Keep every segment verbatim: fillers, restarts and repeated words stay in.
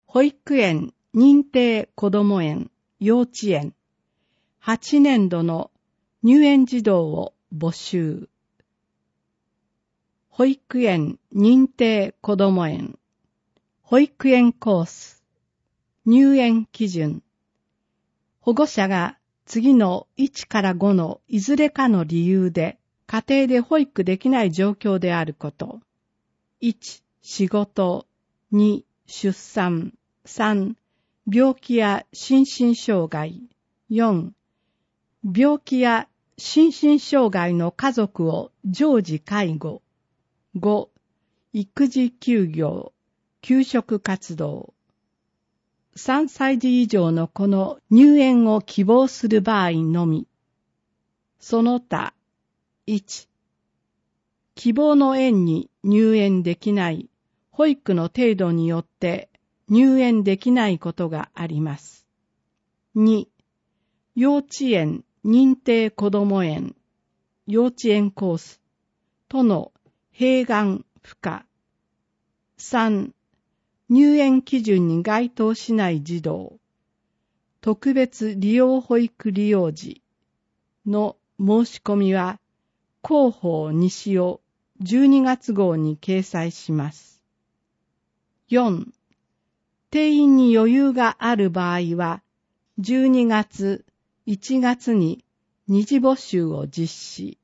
保育園、認定こども園、幼稚園、はちねんどの入園児童を募集。保育園、認定こども園、保育園コース、入園基準。保護者が次のいちからごのいずれかの理由で家庭で保育できない状況であること。いち、仕事。に、出産。さん、病気や心身障害。よん、病気や心身障害の家族を常時介護。ご、育児休業、休職活動。さんさい児以上の子の入園を希望する場合のみ。その他、いち、希望の園に入園できない保育の程度によって入園できないことがあります。に、幼稚園、認定こども園、幼稚園コースとの併願不可。さん、入園基準に該当しない児童、特別利用保育利用時の申し込みは広報西尾じゅうにがつ号に掲載します。よん、定員に余裕がある場合はじゅうにがつ、いちがつに二次募集を実施。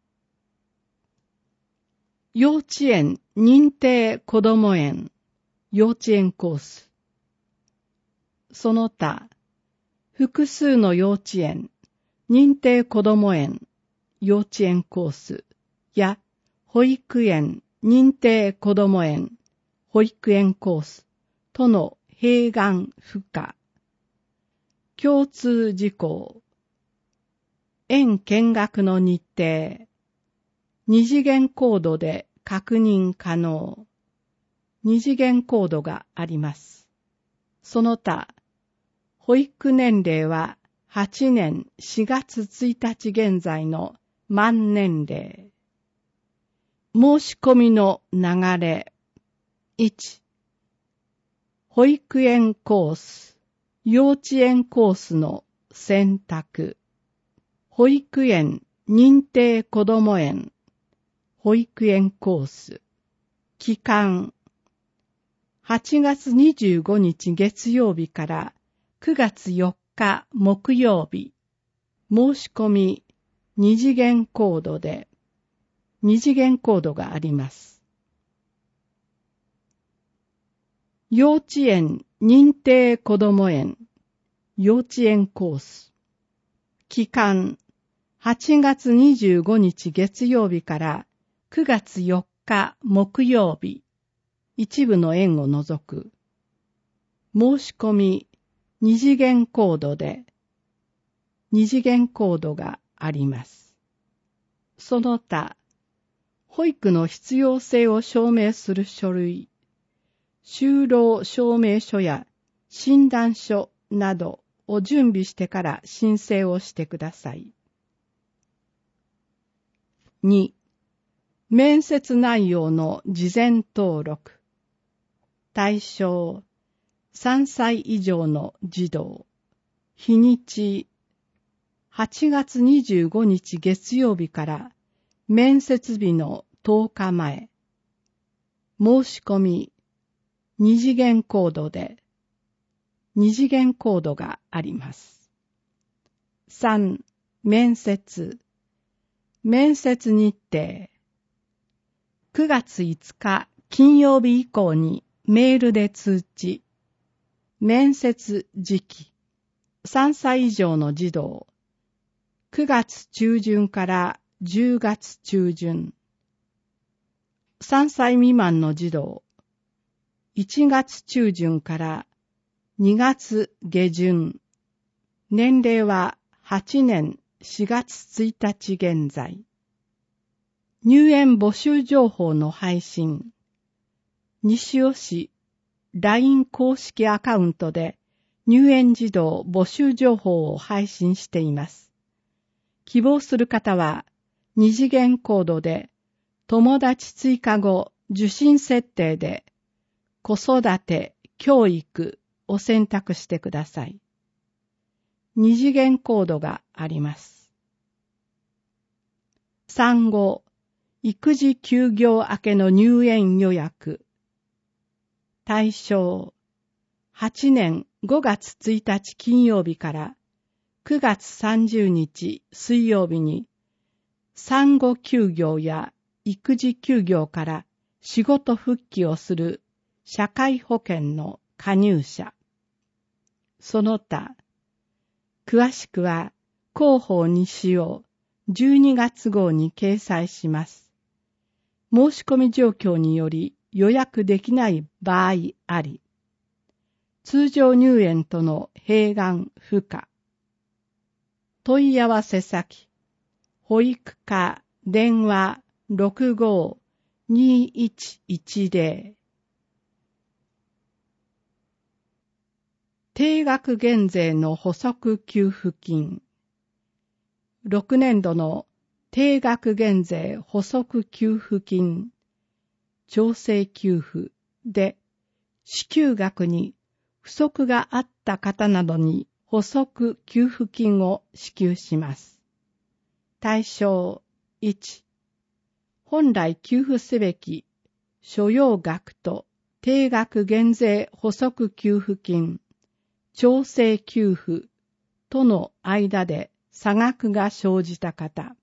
幼稚園認定こども園、幼稚園コース。その他、複数の幼稚園、認定こども園、幼稚園コースや保育園、認定こども園、保育園コースとの併願不可。共通事項。園見学の日程。二次元コードで確認可能。二次元コードがあります。その他、保育年齢ははちねんしがつついたち現在の満年齢。申し込みの流れ。いち、保育園コース、幼稚園コースの選択。保育園、認定こども園、保育園コース。期間。はちがつにじゅうごにち月曜日からくがつよっか木曜日。申し込み二次元コードで、二次元コードがあります。幼稚園認定こども園、幼稚園コース。期間。はちがつにじゅうごにち月曜日からくがつよっか木曜日。一部の園を除く。申し込み二次元コードで、二次元コードがあります。その他、保育の必要性を証明する書類、就労証明書や診断書などを準備してから申請をしてください。に、面接内容の事前登録。対象、さんさい以上の児童。日にち、はちがつにじゅうごにち月曜日から面接日のとおかまえ。申し込み、二次元コードで、二次元コードがあります。さん、面接。面接日程。くがついつか金曜日以降にメールで通知。面接時期。さんさい以上の児童。くがつちゅうじゅんからじゅうがつちゅうじゅん。さんさい未満の児童。いちがつちゅうじゅんからにがつげじゅん。年齢ははちねんしがつついたち現在。入園募集情報の配信。西尾市 ライン 公式アカウントで入園児童募集情報を配信しています。希望する方は二次元コードで友達追加後受信設定で子育て教育を選択してください。二次元コードがあります。産後、育児休業明けの入園予約。対象、はちねんごがつついたち金曜日からくがつさんじゅうにち水曜日に産後休業や育児休業から仕事復帰をする社会保険の加入者。その他、詳しくは広報西尾じゅうにがつ号に掲載します。申し込み状況により予約できない場合あり、通常入園との併願不可。問い合わせ先、保育課電話 ろくごーにーいちいちぜろ。定額減税の補足給付金。ろくねんどの定額減税補足給付金、調整給付で支給額に不足があった方などに補足給付金を支給します。対象いち、本来給付すべき所要額と定額減税補足給付金、調整給付との間で差額が生じた方。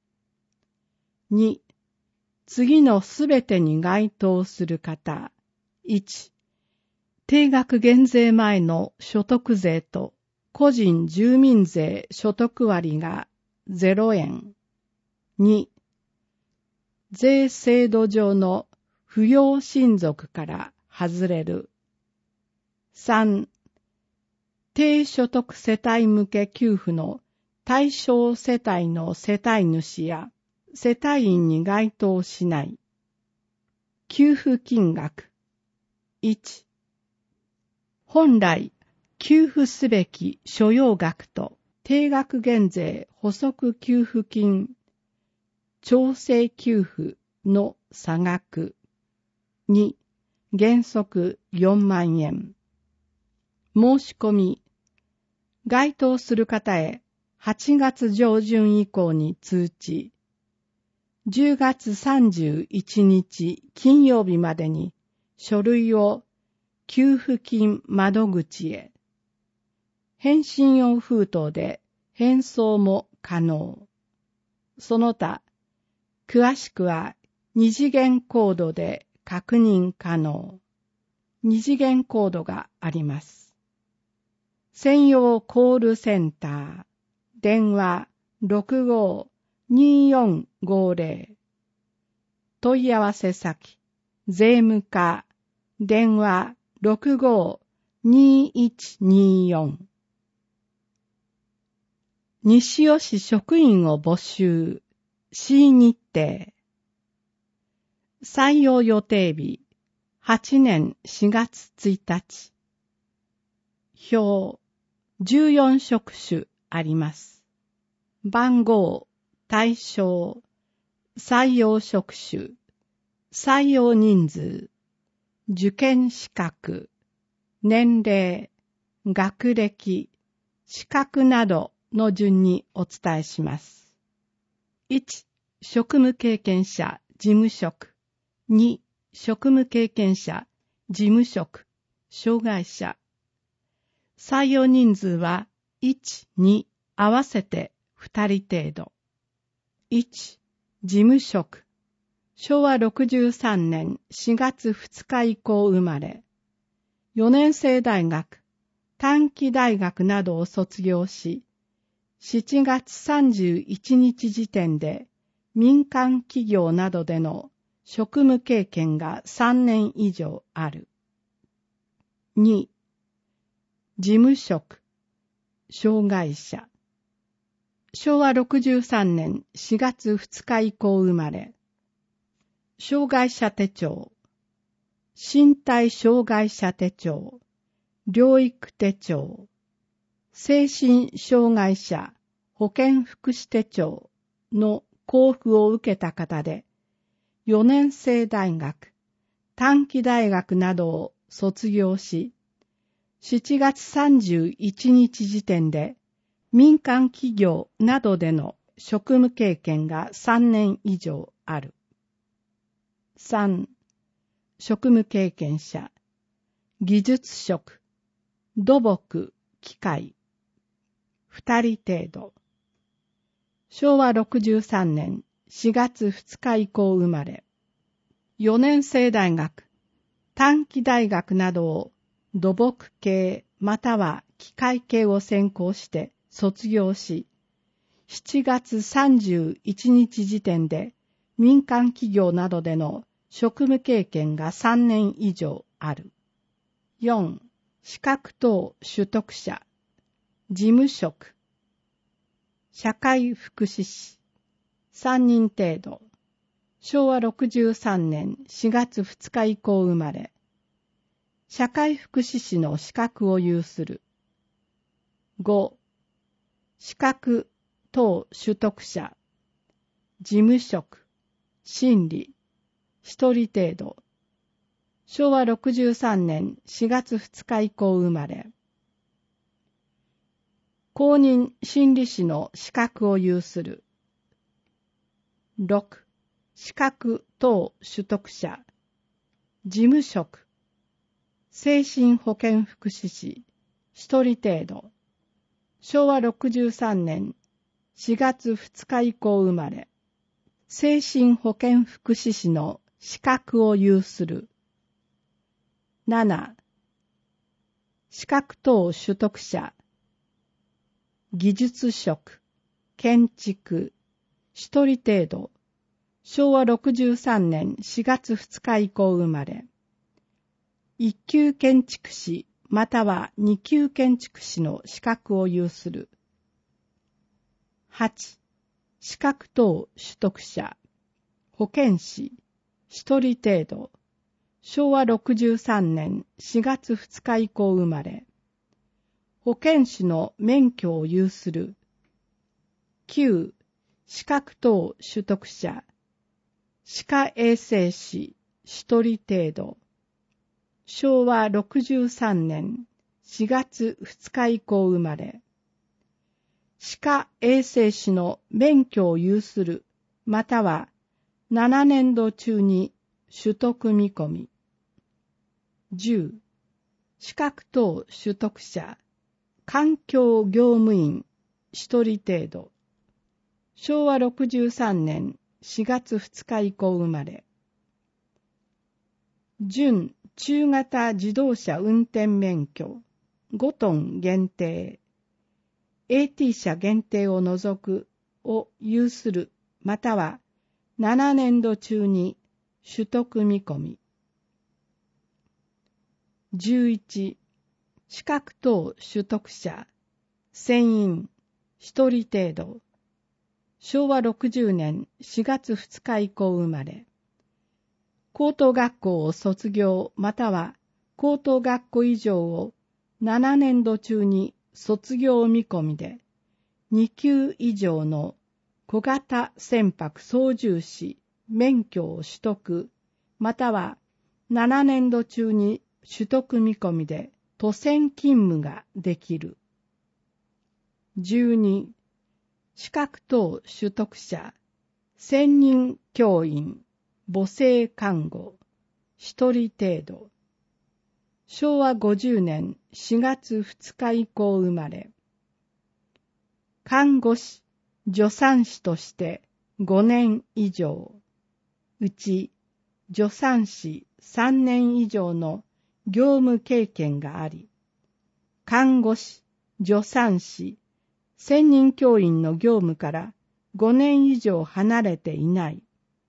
に、次のすべてに該当する方。いち、定額減税前の所得税と個人住民税所得割がゼロえん。に、税制度上の扶養親族から外れる。さん、低所得世帯向け給付の対象世帯の世帯主や世帯員に該当しない。給付金額。いち、本来給付すべき所要額と定額減税補足給付金、調整給付の差額。に、原則よんまんえん。申し込み。該当する方へはちがつじょうじゅん以降に通知。じゅうがつさんじゅういちにち金曜日までに書類を給付金窓口へ。返信用封筒で返送も可能。その他、詳しくは二次元コードで確認可能。二次元コードがあります。専用コールセンター、電話 ろくごーにーよんごぜろ。問い合わせ先、税務課、電話 ろくごーにーいちにーよん。西尾市職員を募集、C 日程。採用予定日、はちねんしがつついたち。表、じゅうよんしょくしゅあります。番号、対象、採用職種、採用人数、受験資格、年齢、学歴、資格などの順にお伝えします。いち、職務経験者、事務職。に、職務経験者、事務職、障害者。採用人数は、いち、に、合わせてふたり程度。いち、事務職。しょうわろくじゅうさんねんしがつふつか以降生まれ。よねんせい大学、短期大学などを卒業し、しちがつさんじゅういちにち時点で民間企業などでの職務経験がさんねん以上ある。に、事務職、障害者。しょうわろくじゅうさんねんしがつふつか以降生まれ。障害者手帳、身体障害者手帳、療育手帳、精神障害者保健福祉手帳の交付を受けた方で、よねんせい大学、短期大学などを卒業し、 しちがつさんじゅういちにち時点で民間企業などでの職務経験がさんねん以上ある。さん、職務経験者、技術職、土木、機械、ふたり程度。しょうわろくじゅうさんねんしがつふつか以降生まれ、よねんせい大学、短期大学などを土木系または機械系を専攻して卒業し、しちがつさんじゅういちにち時点で民間企業などでの職務経験がさんねん以上ある。よん、資格等取得者、事務職、社会福祉士、さんにん程度。しょうわろくじゅうさんねんしがつふつか以降生まれ、社会福祉士の資格を有する。ご、資格等取得者、事務職、心理、ひとり程度。しょうわろくじゅうさんねんしがつふつか以降生まれ、公認心理師の資格を有する。ろく、資格等取得者、事務職、精神保健福祉士、ひとり程度。しょうわろくじゅうさんねんしがつふつか以降生まれ、精神保健福祉士の資格を有する。なな、資格等取得者、技術職、建築、ひとり程度。しょうわろくじゅうさんねんしがつふつか以降生まれ、一級建築士または二級建築士の資格を有する。はち、資格等取得者、保健師、ひとり程度。しょうわろくじゅうさんねんしがつふつか以降生まれ、保健師の免許を有する。きゅう、資格等取得者、歯科衛生士ひとり程度。しょうわろくじゅうさんねんしがつふつか以降生まれ、歯科衛生士の免許を有するまたはななねんど中に取得見込み。じゅう、資格等取得者、環境業務員ひとり程度。しょうわろくじゅうさんねんしがつふつか以降生まれ、準中型自動車運転免許ごトン限定、エーティー 車限定を除くを有するまたはななねんど中に取得見込み。じゅういち、資格等取得者、船員ひとり程度。しょうわろくじゅうねんしがつふつか以降生まれ、高等学校を卒業または高等学校以上をななねんど中に卒業見込みで、に級以上の小型船舶操縦士免許を取得またはななねんど中に取得見込みで都船勤務ができる。じゅうに、資格等取得者、専任教員、母性看護、ひとり程度。しょうわごじゅうねんしがつふつか以降生まれ、看護師、助産師としてごねん以上、うち助産師さんねん以上の業務経験があり、看護師、助産師、専任教員の業務からごねん以上離れていない。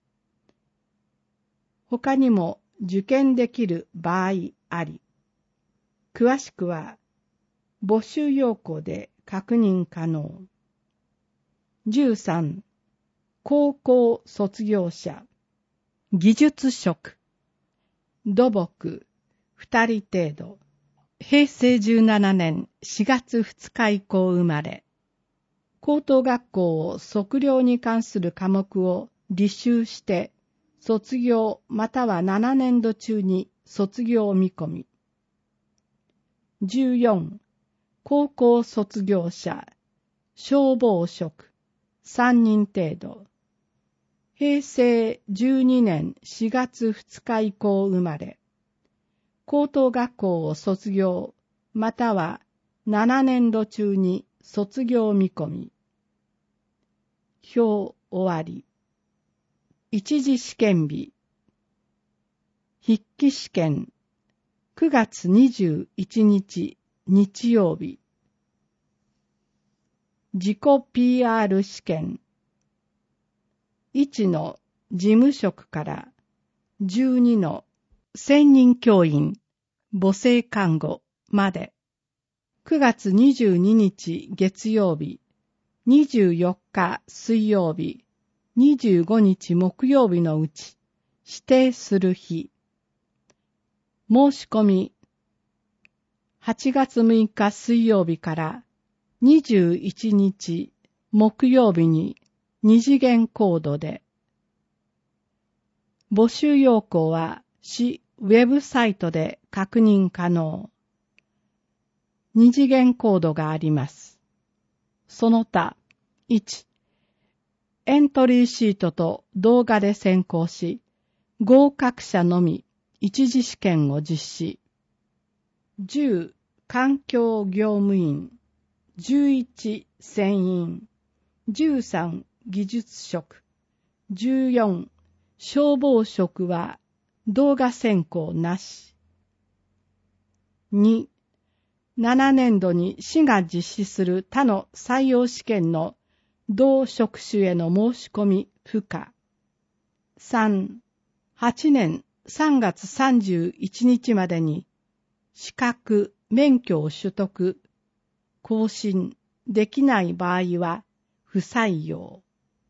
他にも受験できる場合あり、詳しくは募集要項で確認可能。じゅうさん、高校卒業者、技術職、土木、ふたり程度。へいせいじゅうななねんしがつふつか以降生まれ、高等学校を測量に関する科目を履修して卒業またはななねんど中に卒業見込み。 じゅうよん、高校卒業者、消防職、さんにん程度。へいせいじゅうにねんしがつふつか以降生まれ、高等学校を卒業、またはななねんど中に卒業見込み。表終わり。一次試験日。筆記試験。くがつにじゅういちにち日曜日。自己 ピーアール 試験。いちの事務職からじゅうにの専任教員、母性看護まで。くがつにじゅうににち月曜日、にじゅうよっか水曜日、にじゅうごにち木曜日のうち指定する日。申し込み、はちがつむいか水曜日からにじゅういちにち木曜日に二次元コードで。募集要項は市ウェブサイトで確認可能。二次元コードがあります。その他、いち、エントリーシートと動画で選考し、合格者のみ一次試験を実施。じゅう、環境業務員、じゅういち、船員、じゅうさん、技術職、じゅうよん、消防職は動画選考なし。に、ななねんどに市が実施する他の採用試験の同職種への申し込み不可。さん、はちねんさんがつさんじゅういちにちまでに資格・免許を取得、更新できない場合は不採用。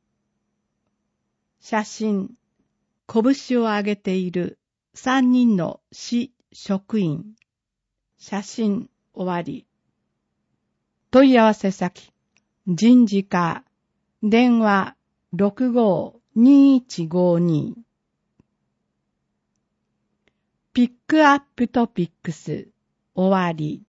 写真、拳を上げているさんにんの市職員。写真終わり。問い合わせ先、人事課、電話 ろくごーにーいちごーにー。ピックアップトピックス終わり。